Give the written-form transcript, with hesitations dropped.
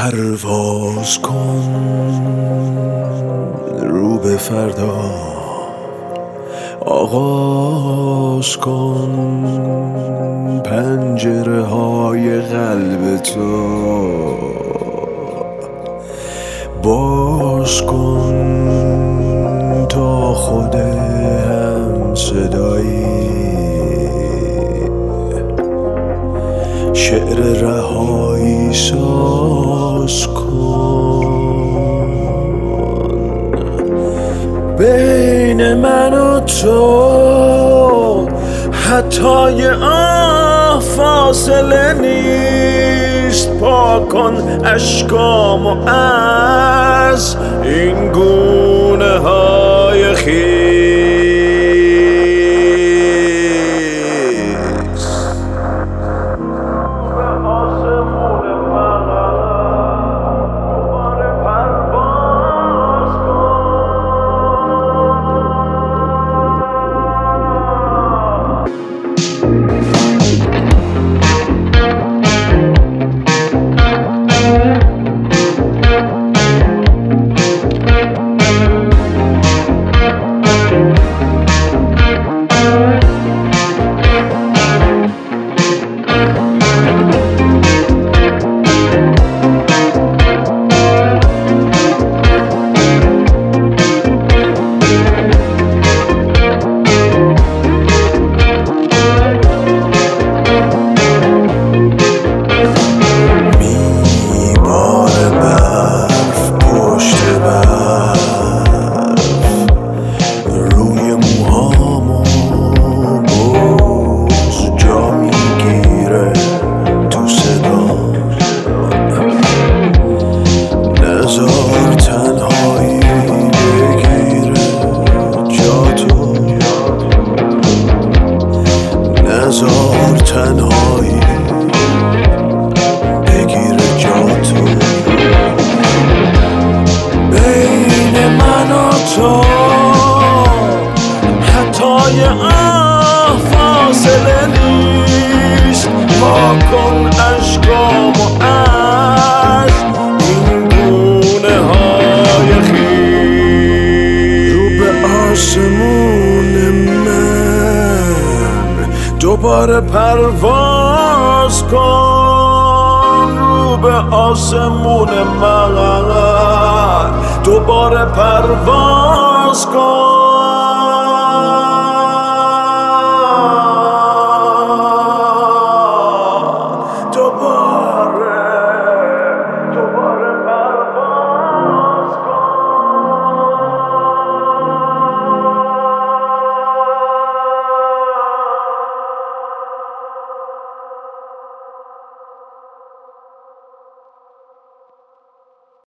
پرواز کن رو به فردا، آغاز کن پنجره های قلب تو، باز کن تا خود هم صدایی شعر رهایی ساز کن. بین من و تو حتی یه فاصله نیست، پاک کن اشکامو از این گونه های خیس. نزار تنهایی بگیر جاتو. بین من و تو حتی یه فاصله نیست، پاک کن اشکامو از این گونه های خیس. رو به آسمون دوباره پرواز کن، رو به آسمون من دوباره پرواز کن.